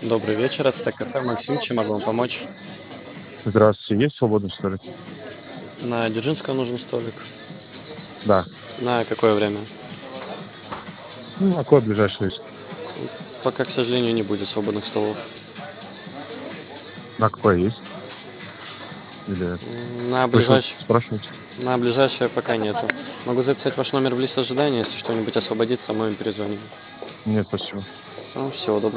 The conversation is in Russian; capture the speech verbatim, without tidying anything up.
Добрый вечер, это Кафе Максим, чем могу вам помочь? Здравствуйте, есть свободный столик? На Дзержинского нужен столик. Да. На какое время? Ну, а какой ближайший есть? Пока, к сожалению, не будет свободных столов. На какой есть? Или М, На слышал, ближайшее, спрашивать? на ближайшее пока нету. Могу записать ваш номер в лист ожидания, если что-нибудь освободится, мы вам перезвоним. Нет, спасибо. Ну, всего доброго.